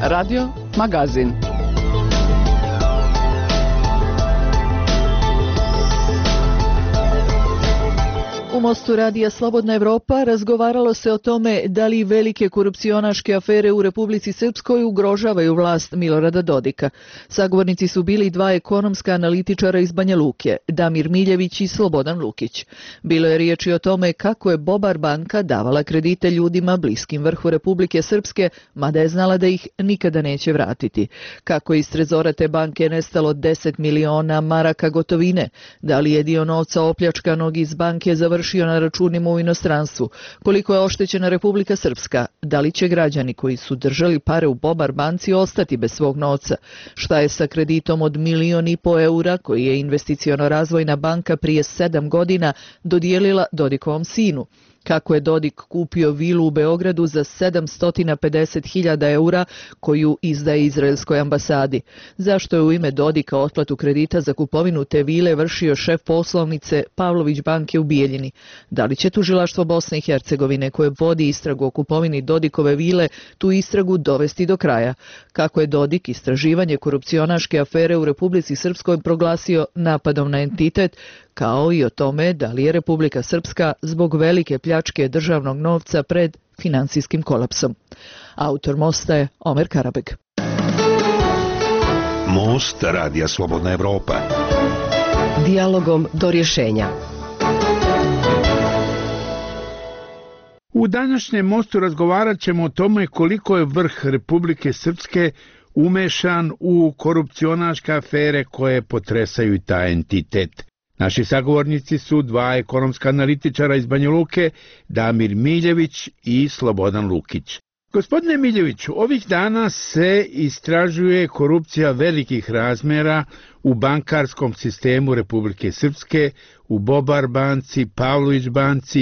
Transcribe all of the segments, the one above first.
Radio Magazin. U Mostu radija Slobodna Evropa razgovaralo se o tome da li velike korupcionaške afere u Republici Srpskoj ugrožavaju vlast Milorada Dodika. Sagovornici su bili dva ekonomska analitičara iz Banja Luke, Damir Miljević i Slobodan Lukić. Bilo je riječi o tome kako je Bobar banka davala kredite ljudima bliskim vrhu Republike Srpske, mada je znala da ih nikada neće vratiti. Kako je iz trezora te banke nestalo 10 miliona maraka gotovine, da li je dio novca opljačkanog iz banke završio na računima u inostranstvu, koliko je oštećena Republika Srpska, da li će građani koji su držali pare u Bobar banci ostati bez svog novca, šta je sa kreditom od 1,5 miliona eura koji je Investiciono-razvojna banka prije 7 godina dodijelila Dodikovom sinu, kako je Dodik kupio vilu u Beogradu za 750.000 eura koju izdaje izraelskoj ambasadi. Zašto je u ime Dodika otplatu kredita za kupovinu te vile vršio šef poslovnice Pavlović banke u Bijeljini? Da li će tužilaštvo Bosne i Hercegovine koje vodi istragu o kupovini Dodikove vile tu istragu dovesti do kraja? Kako je Dodik istraživanje korupcionaške afere u Republici Srpskoj proglasio napadom na entitet, kao i o tome da li je Republika Srpska zbog velike pljačke državnog novca pred financijskim kolapsom. Autor Mosta je Omer Karabeg. Most radija Slobodna Evropa. Dijalogom do rješenja. U današnjem Mostu razgovarat ćemo o tome koliko je vrh Republike Srpske umešan u korupcionaške afere koje potresaju taj entitet. Naši sagovornici su dva ekonomska analitičara iz Banja Luke, Damir Miljević i Slobodan Lukić. Gospodine Miljeviću, ovih dana se istražuje korupcija velikih razmjera u bankarskom sistemu Republike Srpske, u Bobar banci, Pavlović banci,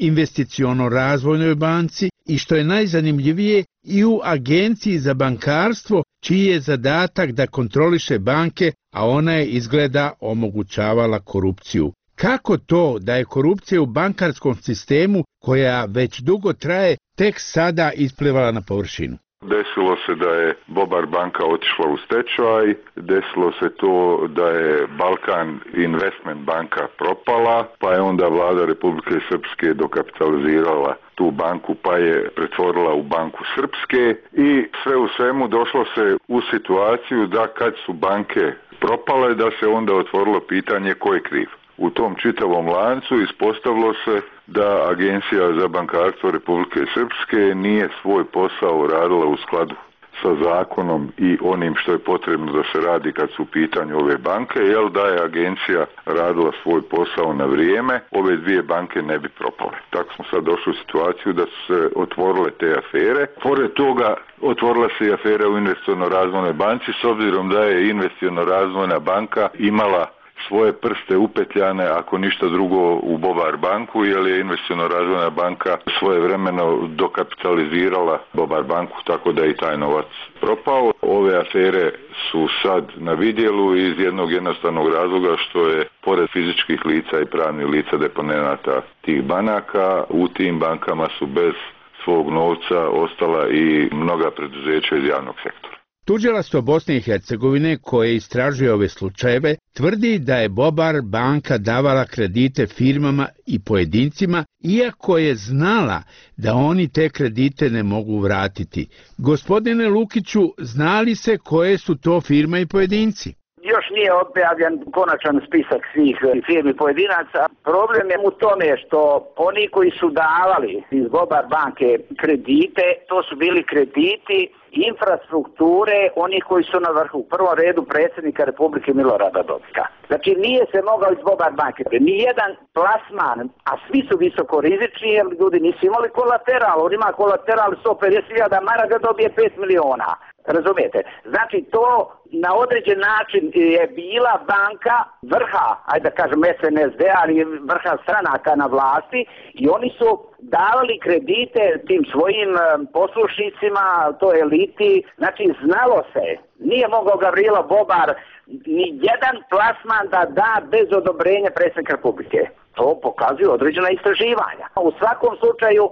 Investiciono-razvojnoj banci i što je najzanimljivije i u Agenciji za bankarstvo, čiji je zadatak da kontroliše banke, a ona je izgleda omogućavala korupciju. Kako to da je korupcija u bankarskom sistemu, koja već dugo traje, tek sada isplivala na površinu? Desilo se da je Bobar banka otišla u stečaj, desilo se to da je Balkan Investment banka propala, pa je onda vlada Republike Srpske dokapitalizirala tu banku pa je pretvorila u Banku Srpske i sve u svemu došlo se u situaciju da kad su banke propale da se onda otvorilo pitanje ko je kriv. U tom čitavom lancu ispostavilo se da Agencija za bankarstvo Republike Srpske nije svoj posao radila u skladu sa zakonom i onim što je potrebno da se radi kad su u pitanju ove banke, jer da je agencija radila svoj posao na vrijeme, ove dvije banke ne bi propale. Tako smo sad došli u situaciju da su se otvorile te afere. Pored toga otvorila se i afera u Investiciono-razvojnoj banci, s obzirom da je Investiciono-razvojna banka imala svoje prste upetljane, ako ništa drugo, u Bobar banku, jer je Investiciono-razvojna banka svojevremeno dokapitalizirala Bobar banku, tako da je i taj novac propao. Ove afere su sad na vidjelu iz jednog jednostavnog razloga što je pored fizičkih lica i pravnih lica deponenata tih banaka, u tim bankama su bez svog novca ostala i mnoga preduzeća iz javnog sektora. Tužilaštvo Bosne i Hercegovine, koje istražuje ove slučajeve, tvrdi da je Bobar banka davala kredite firmama i pojedincima, iako je znala da oni te kredite ne mogu vratiti. Gospodine Lukiću, znali se koje su to firme i pojedinci? Još nije objavljen konačan spisak svih firmi pojedinaca. Problem je u tome što oni koji su davali iz Bobar banke kredite, to su bili krediti infrastrukture onih koji su na vrhu. U prvom redu predsjednika Republike Milorada Dodika. Znači nije se mogao iz Bobar banke. Nijedan plasman, a svi su visoko rizični jer ljudi nisu imali kolateral. On ima kolateral 150.000 maraka, dobije 5 miliona. Razumijete? Znači to na određen način je bila banka vrha, ajde da kažem SNSD, ali vrha stranaka na vlasti i oni su davali kredite tim svojim poslušnicima, to eliti, znači znalo se, nije mogao Gavrilo Bobar ni jedan plasman da bez odobrenja predsjednika Republike. To pokazuju određena istraživanja. U svakom slučaju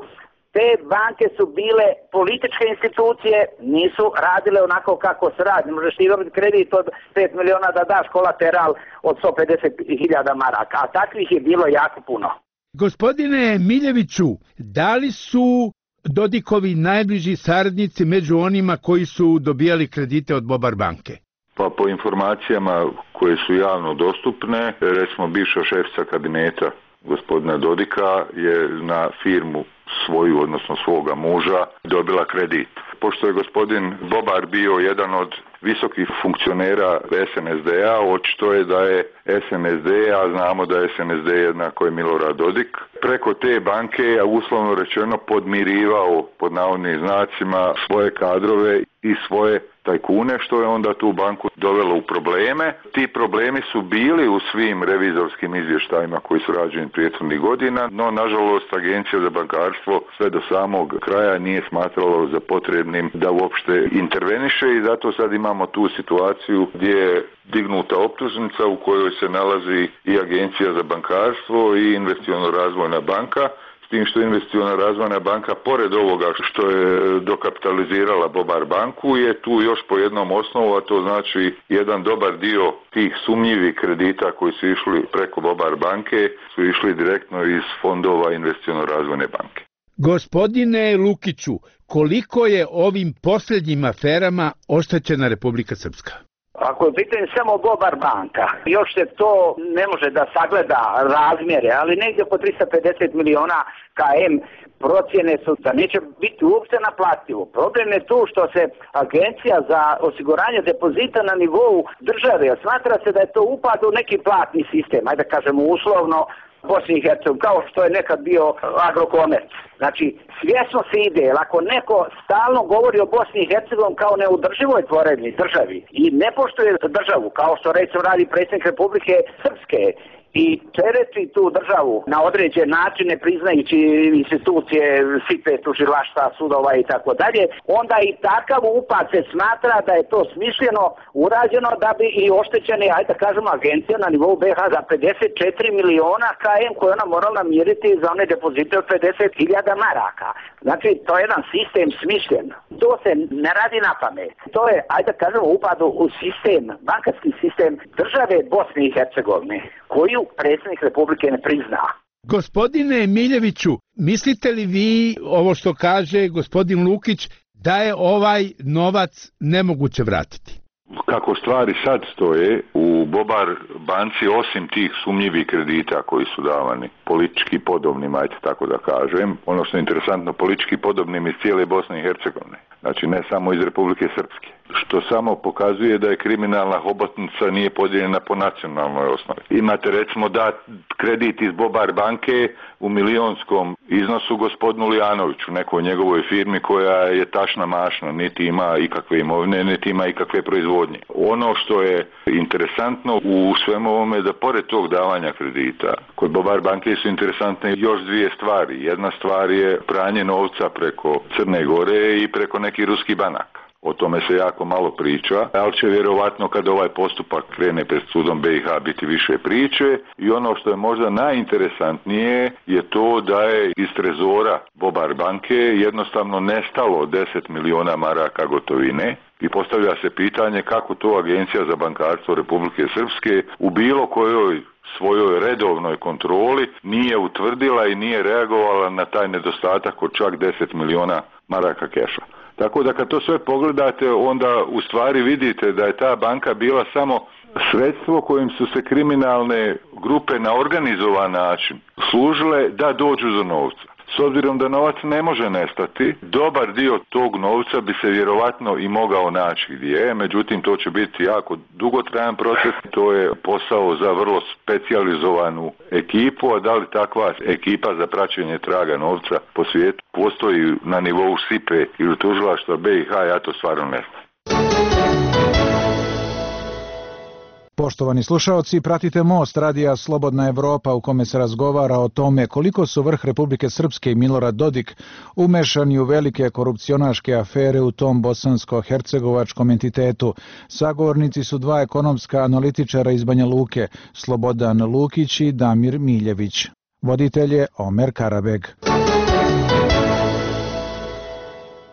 Te banke su bile političke institucije, nisu radile onako kako se radi. Možeš ti dobiti kredit od 5 miliona da daš kolateral od 150.000 maraka, a takvih je bilo jako puno. Gospodine Miljeviću, da li su Dodikovi najbliži saradnici među onima koji su dobijali kredite od Bobar banke? Pa po informacijama koje su javno dostupne, recimo bivša šefica kabineta gospodina Dodika je na firmu svoju, odnosno svoga muža, dobila kredit. Pošto je gospodin Bobar bio jedan od visokih funkcionera SNSD-a, očito je da je SNSD, a znamo da je SNSD jednako je Milorad Dodik, preko te banke, uslovno rečeno, podmirivao, pod navodnim znacima, svoje kadrove i svoje tajkune, što je onda tu banku dovelo u probleme. Ti problemi su bili u svim revizorskim izvještajima koji su rađeni prethodnih godina, no nažalost Agencija za bankarstvo sve do samog kraja nije smatralo za potrebnim da uopšte interveniše i zato sad imamo tu situaciju gdje je dignuta optužnica u kojoj se nalazi i Agencija za bankarstvo i Investiciono-razvojna banka, s tim što Investiciona razvojna banka, pored ovoga što je dokapitalizirala Bobar banku, je tu još po jednom osnovu, a to znači jedan dobar dio tih sumnjivih kredita koji su išli preko Bobar banke su išli direktno iz fondova Investiciona razvojne banke. Gospodine Lukiću, koliko je ovim posljednjim aferama oštećena Republika Srpska? Ako je pitanje samo Bobar banka, još se to ne može da sagleda razmjere, ali negdje po 350 miliona KM procjene su da neće biti uopće naplativo. Problem je tu što se Agencija za osiguranje depozita na nivou države, smatra se da je to upad u neki platni sistem, ajde da kažemo uslovno, Bosni i Hercegovini, kao što je nekad bio Agrokomerc. Znači, svjesno se ide, jer ako neko stalno govori o Bosni i Hercegovini kao neudrživoj tvorevini državi i ne poštuje državu, kao što recimo radi predsjednik Republike Srpske, i tereti tu državu na određen način ne priznajući institucije, sitve tužilaštva, sudova i tako dalje, onda i takav upad se smatra da je to smišljeno urađeno da bi i oštećene, ajde da kažemo, agencija na nivou BiH za 54 miliona KM koje ona morala namiriti za one depozite od 50.000 maraka. Znači, to je jedan sistem smišljen. To se ne radi na pamet. To je, ajde da kažemo, upad u sistem, bankarski sistem države Bosne i Hercegovine, koju predsjednik Republike ne prizna. Gospodine Miljeviću, mislite li vi, ovo što kaže gospodin Lukić, da je ovaj novac nemoguće vratiti? Kako stvari sad stoje, u Bobar banci, osim tih sumnjivih kredita koji su davani, politički podobnim, ajde tako da kažem, ono što je interesantno, politički podobnim iz cijele Bosne i Hercegovine, znači ne samo iz Republike Srpske, što samo pokazuje da je kriminalna hobotnica nije podijeljena po nacionalnoj osnovi. Imate recimo da kredit iz Bobar banke u milionskom iznosu gospodinu Lijanoviću, nekoj njegovoj firmi koja je tašna mašna, niti ima ikakve imovine, niti ima ikakve proizvodnje. Ono što je interesantno u svemu ovome da pored tog davanja kredita, kod Bobar banke su interesantne još dvije stvari. Jedna stvar je pranje novca preko Crne Gore i preko nekih ruskih banaka. O tome se jako malo priča, ali će vjerovatno kad ovaj postupak krene pred sudom BiH biti više priče i ono što je možda najinteresantnije je to da je iz trezora Bobar banke jednostavno nestalo 10 miliona maraka gotovine i postavlja se pitanje kako to Agencija za bankarstvo Republike Srpske u bilo kojoj svojoj redovnoj kontroli nije utvrdila i nije reagovala na taj nedostatak od čak 10 miliona maraka keša. Tako da kad to sve pogledate, onda u stvari vidite da je ta banka bila samo sredstvo kojim su se kriminalne grupe na organizovan način služile da dođu do novca. S obzirom da novac ne može nestati, dobar dio tog novca bi se vjerovatno i mogao naći gdje je, međutim to će biti jako dugotrajan proces, to je posao za vrlo specijalizovanu ekipu, a da li takva ekipa za praćenje traga novca po svijetu postoji na nivou SIPE ili tužilaštva BiH, ja to stvarno ne znam. Poštovani slušaoci, pratite Most radija Slobodna Evropa u kome se razgovara o tome koliko su vrh Republike Srpske i Milorad Dodik umešani u velike korupcionaške afere u tom bosansko-hercegovačkom entitetu. Sagovornici su dva ekonomska analitičara iz Banja Luke, Slobodan Lukić i Damir Miljević. Voditelj je Omer Karabeg.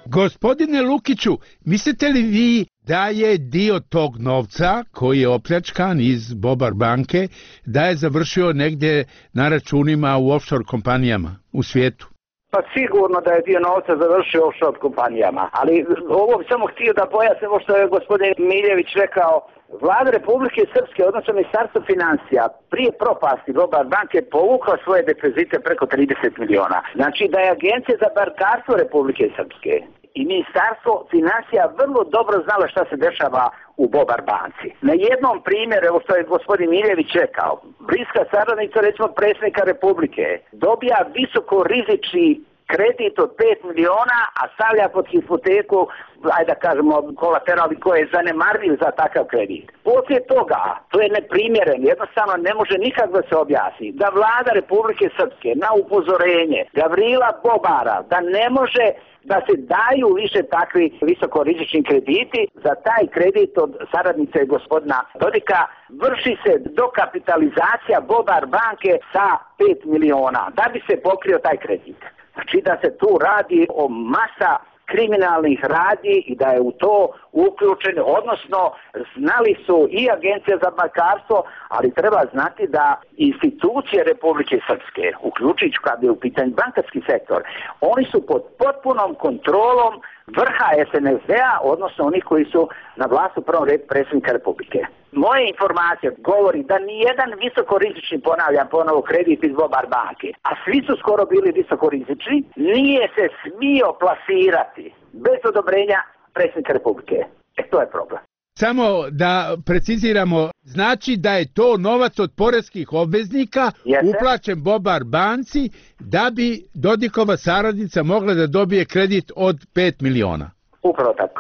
Gospodine Lukiću, mislite li vi da je dio tog novca koji je opljačkan iz Bobar banke, da je završio negdje na računima u offshore kompanijama u svijetu? Pa sigurno da je dio novca završio u offshore kompanijama, ali ovo bi samo htio da pojasnim ovo što je gospodin Miljević rekao. Vlada Republike Srpske, odnosno Ministarstvo financija, prije propasti Bobar banke povukla svoje depozite preko 30 miliona. Znači da je Agencija za bankarstvo Republike Srpske i Ministarstvo financija vrlo dobro znalo šta se dešava u Bobar banci. Na jednom primjeru, evo što je gospodin Miljević rekao, bliska saradnica, recimo predsjednika Republike, dobija visoko rizični kredit od 5 miliona, a stavlja pod hipoteku, ajde da kažemo, kolateral koji je zanemarljiv za takav kredit. Poslije toga, to je neprimjeren, jednostavno ne može nikak da se objasni, da vlada Republike Srpske na upozorenje Gavrila Bobara da ne može da se daju više takvi visokorizični krediti, za taj kredit od saradnice gospodina Dodika vrši se dokapitalizacija Bobar banke sa 5 miliona, da bi se pokrio taj kredit. Znači da se tu radi o masa kriminalnih radnji i da je u to uključen, odnosno znali su i Agencija za bankarstvo, ali treba znati da institucije Republike Srpske, uključujući kad je u pitanju bankarski sektor, oni su pod potpunom kontrolom vrha SNSD-a, odnosno oni koji su na vlasti u prvom redu predsjednika Republike. Moje informacije govori da nijedan visokorizični, ponavljam ponovo, kredit iz Bobar banke, a svi su skoro bili visokorizični, nije se smio plasirati bez odobrenja predsjednika Republike. To je problem. Samo da preciziramo, znači da je to novac od poreskih obveznika uplaćen Bobar banci da bi Dodikova saradnica mogla da dobije kredit od 5 miliona. Upravo tako.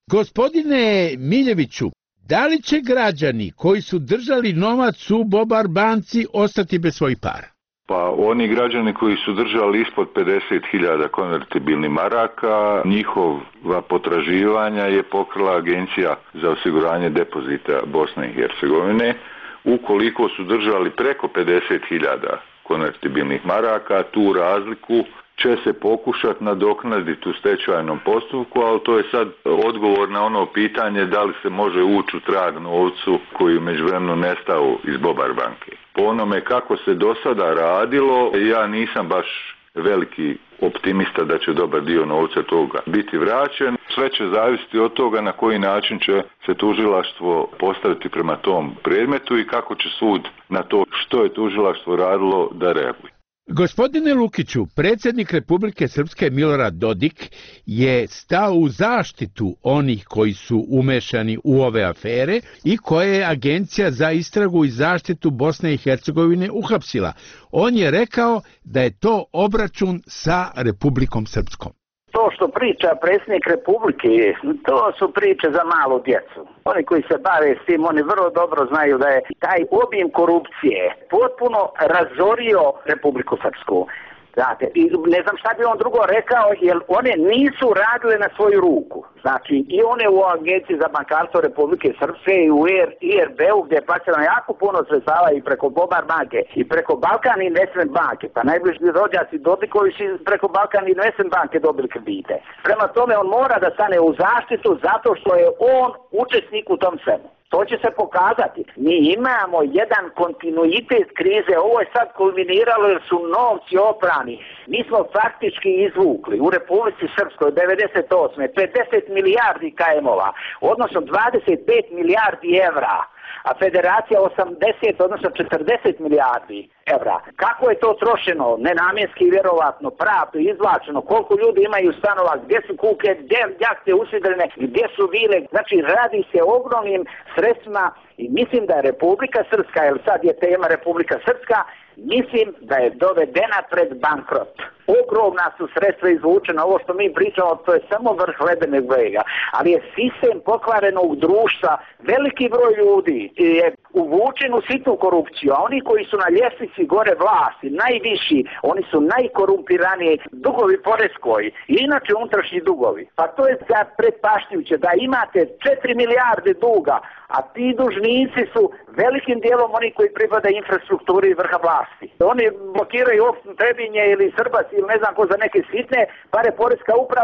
Gospodine Miljeviću, da li će građani koji su držali novac u Bobar banci ostati bez svojih para? Pa oni građani koji su držali ispod 50.000 konvertibilnih maraka, njihova potraživanja je pokrila Agencija za osiguranje depozita Bosne i Hercegovine. Ukoliko su držali preko 50.000 konvertibilnih maraka, tu razliku će se pokušati nadoknaditi u stečajnom postupku, ali to je sad odgovor na ono pitanje da li se može ući u trag novcu koji je međuvremenu nestao iz Bobar banke. Po onome kako se do sada radilo, ja nisam baš veliki optimista da će dobar dio novca toga biti vraćen. Sve će zavisiti od toga na koji način će se tužilaštvo postaviti prema tom predmetu i kako će sud na to što je tužilaštvo radilo da reaguje. Gospodine Lukiću, predsjednik Republike Srpske Milorad Dodik je stao u zaštitu onih koji su umešani u ove afere i koje je Agencija za istragu i zaštitu Bosne i Hercegovine uhapsila. On je rekao da je to obračun sa Republikom Srpskom. To što priča predsjednik Republike, to su priče za malu djecu. Oni koji se bave s tim, oni vrlo dobro znaju da je taj obim korupcije potpuno razorio Republiku Srpsku. Znate, i ne znam šta bi on drugo rekao, jer one nisu radile na svoju ruku. Znači, i one u Agenciji za bankarstvo Republike Srpske i u IRB-u gdje je plaćeno jako puno sredstava i preko Bobar banke i preko Balkan Investment banke, pa najbliži rođaci Dodikovi su preko Balkan Investment banke dobili kredite. Prema tome, on mora da stane u zaštitu zato što je on učesnik u tom svemu. To će se pokazati. Mi imamo jedan kontinuitet krize, ovo je sad kulminiralo jer su novci oprani. Mi smo faktički izvukli u Republici Srpskoj 98. 50 milijardi KM-ova, odnosno 25 milijardi evra, a Federacija 80, odnosno 40 milijardi evra. Kako je to trošeno? Nenamjenski, vjerovatno, pravno, izvlačeno, koliko ljudi imaju stanova, gdje su kuke, gdje jahte usidrene, gdje su vile. Znači, radi se o ogromnim sredstvima i mislim da je Republika Srpska, jer sad je tema Republika Srpska, mislim da je dovedena pred bankrot. Ogromna su sredstva izvučena, ovo što mi pričamo, to je samo vrh ledenog brega, ali je sistem pokvarenog društva, veliki broj ljudi je uvučen u sitnu korupciju, a oni koji su na ljestvici gore vlasti, najviši, oni su najkorumpiraniji, dugovi poreskoj i inače unutrašnji dugovi. Pa to je pretpaštljujuće da imate 4 milijarde duga, a ti dužnici su velikim dijelom oni koji pripada infrastrukturi i vrha vlasti. Oni blokiraju opštinu Trebinje ili Srbac ili ne znam ko za neke sitne pare poreska uprava,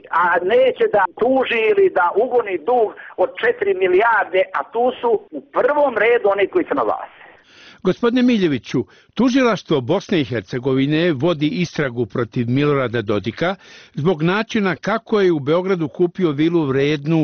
a neće da tuži ili da ugoni dug od 4 milijarde, a tu su u prvom redu oni koji se nalaze. Gospodine Miljeviću, tužilaštvo Bosne i Hercegovine vodi istragu protiv Milorada Dodika zbog načina kako je u Beogradu kupio vilu vrednu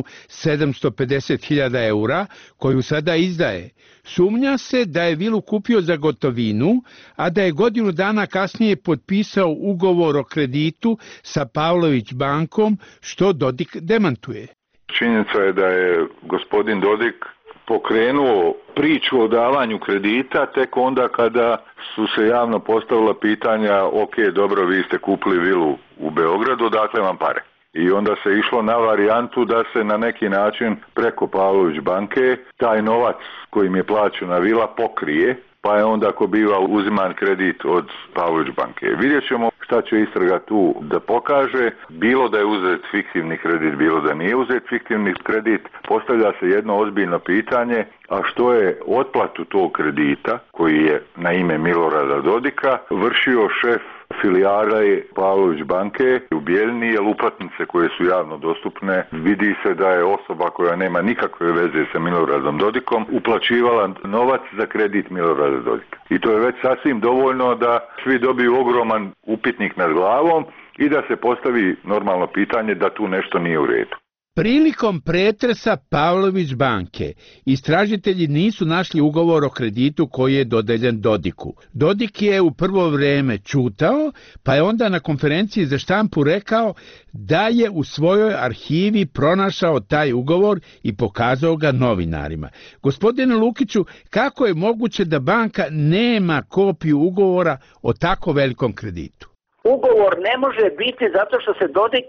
750.000 eura, koju sada izdaje. Sumnja se da je vilu kupio za gotovinu, a da je godinu dana kasnije potpisao ugovor o kreditu sa Pavlović bankom, što Dodik demantuje. Činjenica je da je gospodin Dodik pokrenuo priču o davanju kredita tek onda kada su se javno postavila pitanja, ok, dobro, vi ste kupili vilu u Beogradu, dakle vam pare. I onda se išlo na varijantu da se na neki način preko Pavlović banke taj novac kojim je plaćena vila pokrije, pa je onda ako biva uziman kredit od Pavlović banke. Vidjet ćemo šta će istraga tu da pokaže, bilo da je uzet fiktivni kredit, bilo da nije uzet fiktivni kredit, postavlja se jedno ozbiljno pitanje, a što je otplatu tog kredita, koji je na ime Milorada Dodika, vršio šef filijale Pavlović banke u Bijeljini, jer uplatnice koje su javno dostupne, vidi se da je osoba koja nema nikakve veze sa Miloradom Dodikom uplaćivala novac za kredit Milorada Dodika. I to je već sasvim dovoljno da svi dobiju ogroman upitnik nad glavom i da se postavi normalno pitanje da tu nešto nije u redu. Prilikom pretresa Pavlović banke, istražitelji nisu našli ugovor o kreditu koji je dodeljen Dodiku. Dodik je u prvo vrijeme ćutao, pa je onda na konferenciji za štampu rekao da je u svojoj arhivi pronašao taj ugovor i pokazao ga novinarima. Gospodine Lukiću, kako je moguće da banka nema kopiju ugovora o tako velikom kreditu? Ugovor ne može biti zato što se Dodik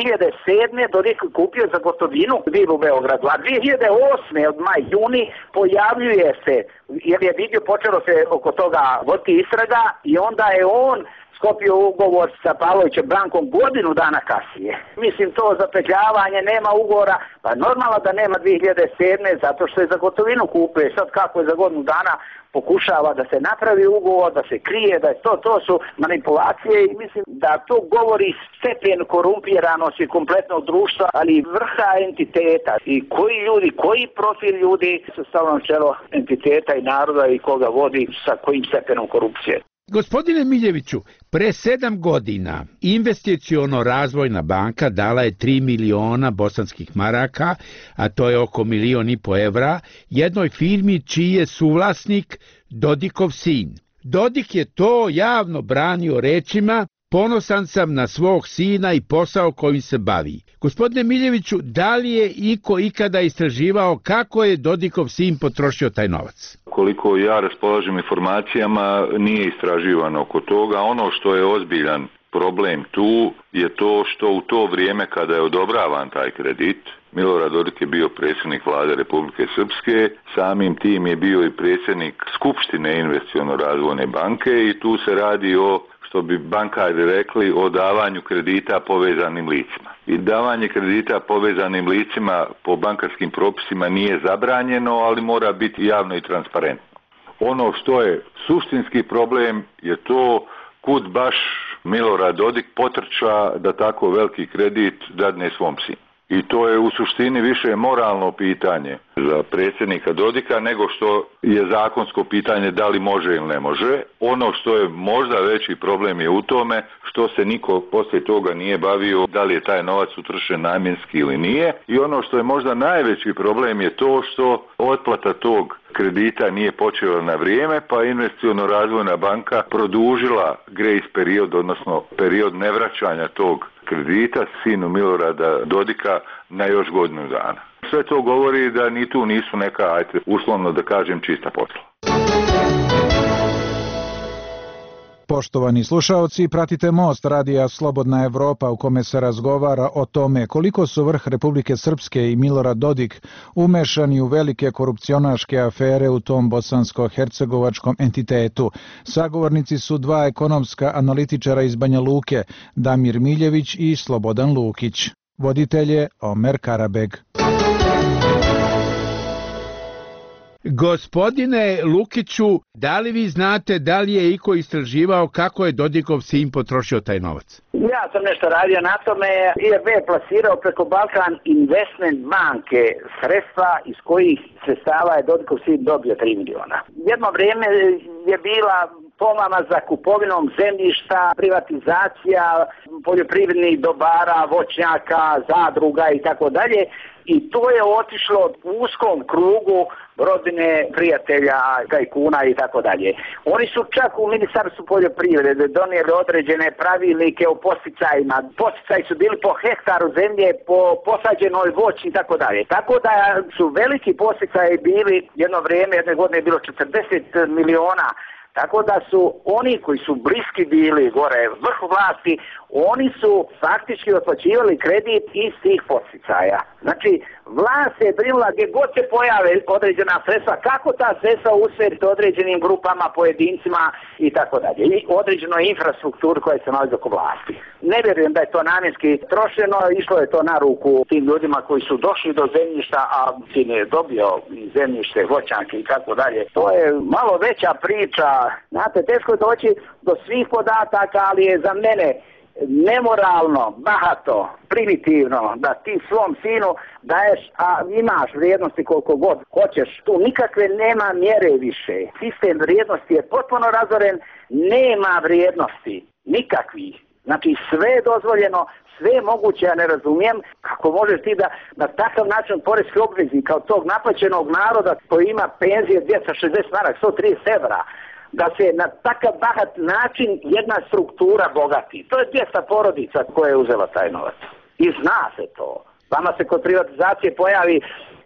2007. Dodik kupio za gotovinu vilu u Beogradu, a 2008. od juni pojavljuje se, jer je vidio, počelo se oko toga voditi istraga i onda je on sklopio ugovor sa Pavlovićem bankom godinu dana kasnije. Mislim, to zapetljavanje, nema ugovora, pa normalno da nema 2007. zato što je za gotovinu kupio. Sad kako je za godinu dana pokušava da se napravi ugovor, da se krije, da je to su manipulacije i mislim da to govori stepen korumpiranosti kompletnog društva, ali i vrha entiteta i koji ljudi, koji profil ljudi su stavljeno čelo entiteta i naroda i koga vodi sa kojim stepenom korupcije. Gospodine Miljeviću, pre 7 godina Investiciono razvojna banka dala je 3 miliona bosanskih maraka, a to je oko 1,5 miliona evra, jednoj firmi čiji je suvlasnik Dodikov sin. Dodik je to javno branio rečima: ponosan sam na svog sina i posao kojim se bavi. Gospodine Miljeviću, da li je iko ikada istraživao kako je Dodikov sin potrošio taj novac? Koliko ja raspolažem informacijama, nije istraživano oko toga. Ono što je ozbiljan problem tu je to što u to vrijeme kada je odobravan taj kredit, Milorad Dodik je bio predsjednik vlade Republike Srpske, samim tim je bio i predsjednik Skupštine Investiciono razvojne banke i tu se radi o, što bi bankari rekli, o davanju kredita povezanim licima. I davanje kredita povezanim licima po bankarskim propisima nije zabranjeno, ali mora biti javno i transparentno. Ono što je suštinski problem je to kud baš Milorad Dodik potrča da tako veliki kredit dadne svom sinu. I to je u suštini više moralno pitanje za predsjednika Dodika nego što je zakonsko pitanje da li može ili ne može. Ono što je možda veći problem je u tome što se niko poslije toga nije bavio da li je taj novac utrošen namjenski ili nije. I ono što je možda najveći problem je to što otplata tog kredita nije počela na vrijeme, pa Investiciono razvojna banka produžila grace period, odnosno period nevraćanja tog kredita sinu Milorada Dodika na još godinu dana. Sve to govori da ni tu nisu neka, uslovno da kažem, čista posla. Poštovani slušaoci, pratite Most radija Slobodna Evropa u kome se razgovara o tome koliko su vrh Republike Srpske i Milorad Dodik umešani u velike korupcionaške afere u tom bosansko-hercegovačkom entitetu. Sagovornici su dva ekonomska analitičara iz Banja Luke, Damir Miljević i Slobodan Lukić. Voditelj je Omer Karabeg. Gospodine Lukiću, da li vi znate da li je iko istraživao kako je Dodikov sin potrošio taj novac? Ja sam nešto radio na tome. IRB je plasirao preko Balkan Investment banke sredstva iz kojih sredstava je Dodikov sin dobio 3 miliona. Jedno vrijeme je bila pomama za kupovinom zemljišta, privatizacija poljoprivrednih dobara, voćnjaka, zadruga i tako dalje. I to je otišlo u uskom krugu rodbine, prijatelja, tajkuna i tako dalje. Oni su čak u Ministarstvu poljoprivrede donijeli određene pravilnike o posticajima. Posticaji su bili po hektaru zemlje, po posađenoj voći i tako dalje. Tako da su veliki posticaji bili, jedno vrijeme, jedne godine je bilo 40 miliona. Tako da su oni koji su bliski bili gore vrhu vlasti, oni su faktički otplaćivali kredit iz tih podsticaja. Znači, vlast se brinula gdje god se pojave određena sredstva, kako ta sredstva usmjeriti određenim grupama, pojedincima i tako dalje. I određenoj infrastrukturi koja se nalazi oko vlasti. Ne vjerujem da je to namjenski trošeno, išlo je to na ruku tim ljudima koji su došli do zemljišta, a sin je dobio zemljište, voćnjake i tako dalje. To je malo veća priča. Znate, teško je doći do svih podataka, ali je za mene nemoralno, bahato, primitivno da ti svom sinu daješ, a imaš vrijednosti koliko god hoćeš. Tu nikakve nema mjere više. Sistem vrijednosti je potpuno razoren, nema vrijednosti, nikakvih. Znači sve je dozvoljeno, sve je moguće, ja ne razumijem kako možeš ti da na takav način poreski obveznik kao tog naplaćenog naroda koji ima penzije 260 maraka, 130 evra, da se na takav bahat način jedna struktura bogati. To je 200 porodica koja je uzela taj novac. I zna se to. Vama se kod privatizacije pojavi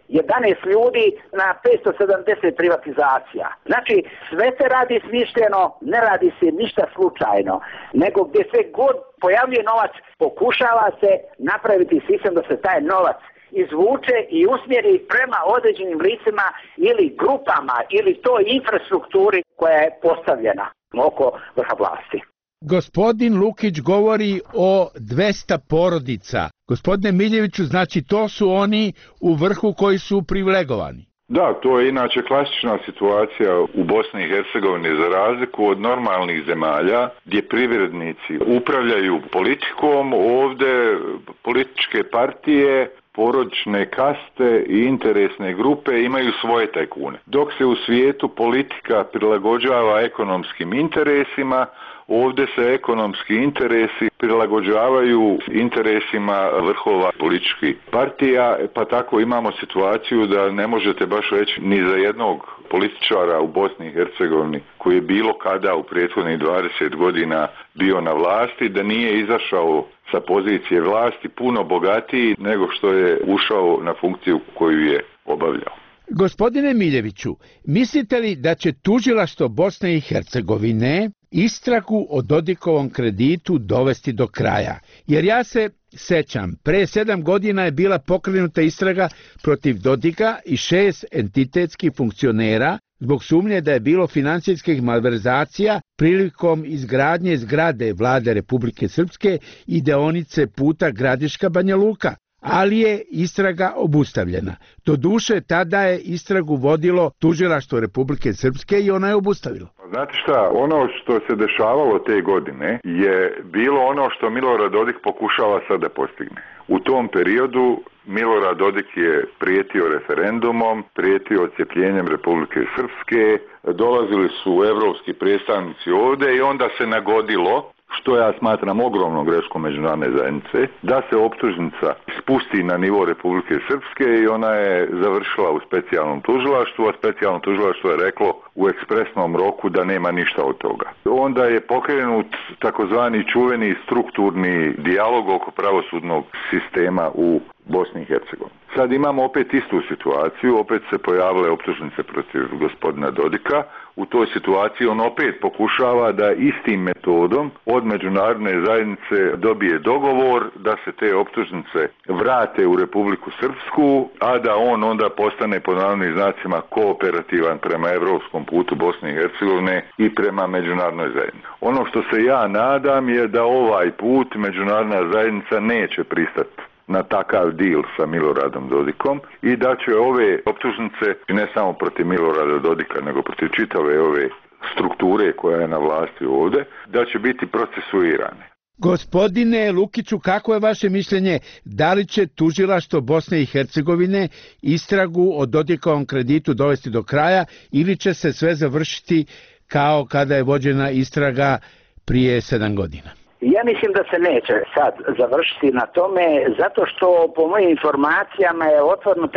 11 ljudi na 570 privatizacija. Znači, sve se radi smišljeno, ne radi se ništa slučajno, nego gdje se god pojavljuje novac, pokušava se napraviti sistem da se taj novac izvuče i usmjeri prema određenim licima ili grupama ili toj infrastrukturi koja je postavljena oko vrha vlasti. Gospodin Lukić govori o 200 porodica. Gospodine Miljeviću, znači to su oni u vrhu koji su privilegovani. Da, to je inače klasična situacija u Bosni i Hercegovini za razliku od normalnih zemalja gdje privrednici upravljaju politikom, ovdje političke partije, porodične kaste i interesne grupe imaju svoje tajkune. Dok se u svijetu politika prilagođava ekonomskim interesima, ovdje se ekonomski interesi prilagođavaju interesima vrhova političkih partija, pa tako imamo situaciju da ne možete baš reći ni za jednog političara u Bosni i Hercegovini koji je bilo kada u prethodnih 20 godina bio na vlasti, da nije izašao sa pozicije vlasti puno bogatiji nego što je ušao na funkciju koju je obavljao. Gospodine Miljeviću, mislite li da će tužilaštvo Bosne i Hercegovine istragu o Dodikovom kreditu dovesti do kraja? Jer ja se sećam, pre 7 godina je bila pokrenuta istraga protiv Dodika i 6 entitetskih funkcionera zbog sumnje da je bilo financijskih malverzacija prilikom izgradnje zgrade Vlade Republike Srpske i deonice puta Gradiška-Banja Luka. Ali je istraga obustavljena. Doduše, tada je istragu vodilo tužilaštvo Republike Srpske i ona je obustavilo. Znate šta, ono što se dešavalo te godine je bilo ono što Milorad Dodik pokušava sad da postigne. U tom periodu Milorad Dodik je prijetio referendumom, prijetio odcjepljenjem Republike Srpske, dolazili su evropski predstavnici ovdje i onda se nagodilo, što ja smatram ogromnom greškom međunarodne zajednice, da se optužnica spusti na nivo Republike Srpske i ona je završila u specijalnom tužilaštvu, a specijalno tužilaštvo je reklo u ekspresnom roku da nema ništa od toga. Onda je pokrenut takozvani čuveni strukturni dijalog oko pravosudnog sistema u Bosni i Hercegovini. Sad imamo opet istu situaciju, opet se pojavile optužnice protiv gospodina Dodika. U toj situaciji on opet pokušava da istim metodom od međunarodne zajednice dobije dogovor da se te optužnice vrate u Republiku Srpsku, a da on onda postane pod navodnim znacima kooperativan prema evropskom putu Bosne i Hercegovine i prema međunarodnoj zajednici. Ono što se ja nadam je da ovaj put međunarodna zajednica neće pristati na takav deal sa Miloradom Dodikom i da će ove optužnice, ne samo protiv Milorada Dodika, nego protiv čitave ove strukture koja je na vlasti ovdje, da će biti procesuirane. Gospodine Lukiću, kako je vaše mišljenje, da li će tužilaštvo Bosne i Hercegovine istragu o Dodikovom kreditu dovesti do kraja ili će se sve završiti kao kada je vođena istraga prije 7 godina? Ja mislim da se neće sad završiti na tome, zato što po mojim informacijama je otvoreno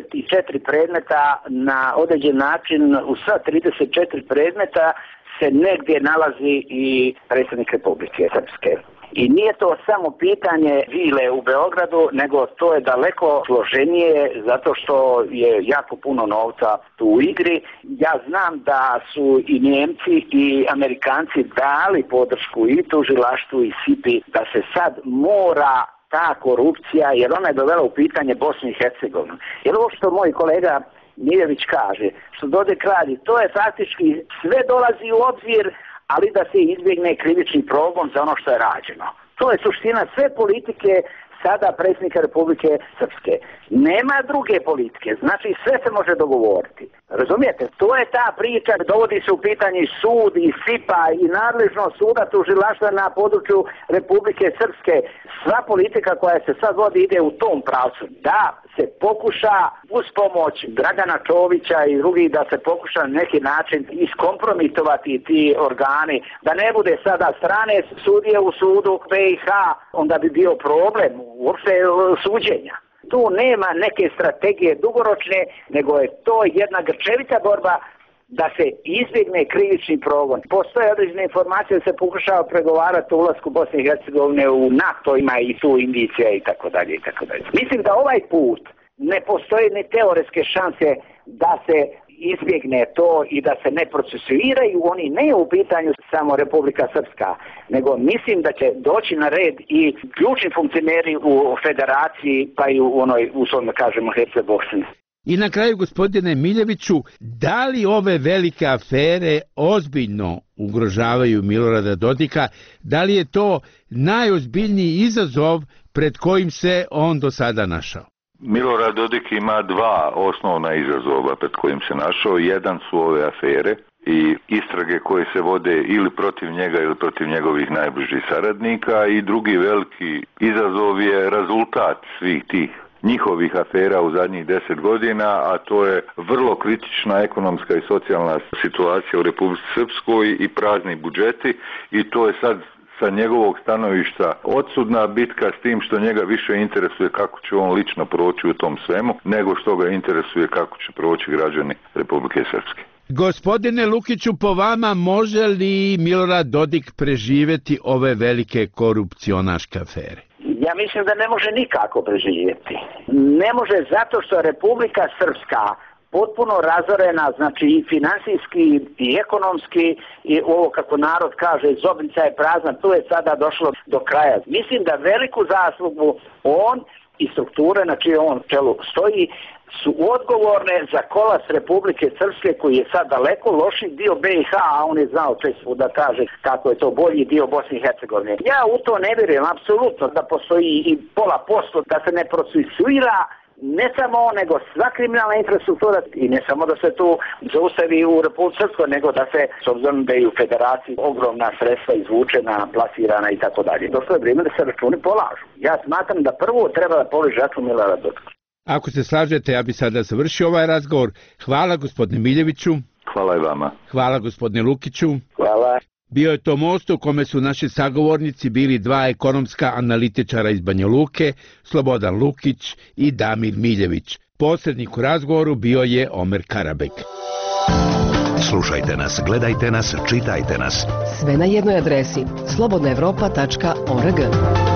34 predmeta na određen način. U sva 34 predmeta se negdje nalazi i predsjednik Republike Srpske. I nije to samo pitanje vile u Beogradu, nego to je daleko složenije zato što je jako puno novca tu u igri. Ja znam da su i Njemci i Amerikanci dali podršku i tužilaštvu i SIPI da se sad mora ta korupcija, jer ona je dovela u pitanje Bosnu i Hercegovinu. Jer ovo što moj kolega Miljević kaže, što Dodik radi, to je faktički sve dolazi u obzir, ali da se izbjegne krivični progon za ono što je rađeno. To je suština sve politike sada predsjednika Republike Srpske. Nema druge politike, znači sve se može dogovoriti. Razumijete? To je ta priča, dovodi se u pitanje sud i SIPA i nadležnost suda tužilaštva na području Republike Srpske. Sva politika koja se sad vodi ide u tom pravcu. Da se pokuša uz pomoć Dragana Čovića i drugih da se pokuša na neki način iskompromitovati ti organi, da ne bude sada strane sudije u sudu BiH, onda bi bio problem uopšte suđenja. Tu nema neke strategije dugoročne, nego je to jedna grčevita borba da se izbjegne krivični progon. Postoje određene informacije da se pokušava pregovarati o ulasku Bosne i Hercegovine u NATO, ima i tu indicija i tako dalje i tako dalje. Mislim da ovaj put ne postoje ni teoretske šanse da se izbjegne to i da se ne procesuiraju, oni ne u pitanju samo Republika Srpska, nego mislim da će doći na red i ključni funkcioneri u federaciji, pa i u onoj, uslovno kažemo, Herce Bosne. I na kraju, gospodine Miljeviću, da li ove velike afere ozbiljno ugrožavaju Milorada Dodika? Da li je to najozbiljniji izazov pred kojim se on do sada našao? Milorad Dodik ima dva osnovna izazova pred kojim se našao. Jedan su ove afere i istrage koje se vode ili protiv njega ili protiv njegovih najbližih saradnika, i drugi veliki izazov je rezultat svih tih njihovih afera u zadnjih 10 godina, a to je vrlo kritična ekonomska i socijalna situacija u Republici Srpskoj i prazni budžeti, i to je sad sa njegovog stanovišta odsudna bitka, s tim što njega više interesuje kako će on lično proći u tom svemu, nego što ga interesuje kako će proći građani Republike Srpske. Gospodine Lukiću, po vama može li Milorad Dodik preživjeti ove velike korupcionaške afere? Ja mislim da ne može nikako preživjeti. Ne može zato što Republika Srpska potpuno razorena, znači i finansijski i ekonomski, i ovo kako narod kaže, zobnica je prazna, tu je sada došlo do kraja. Mislim da veliku zaslugu on i strukture na čije on čelu stoji su odgovorne za kolaps Republike Srpske, koji je sad daleko loši dio BiH, a on je znao često da kaže kako je to bolji dio Bosne i Hercegovine. Ja u to ne vjerujem apsolutno da postoji i 0,5% da se ne procesuira ne samo on, nego sva kriminalna infrastruktura, i ne samo da se tu zaustavi u Republike Srpskoj, nego da se, s obzirom da je u federaciji ogromna sredstva izvučena, plasirana i tako dalje. Došlo je vrijeme da se računi polažu. Ja smatram da prvo treba da položi račun Milorad Dodik. Ako se slažete, ja bi sada završio ovaj razgovor. Hvala gospodine Miljeviću. Hvala i vama. Hvala gospodine Lukiću. Hvala. Bio je to most u kome su naši sagovornici bili dva ekonomska analitičara iz Banja Luke, Slobodan Lukić i Damir Miljević. Posrednik u razgovoru bio je Omer Karabek. Slušajte nas, gledajte nas, čitajte nas. Sve na jednoj adresi slobodnaevropa.org.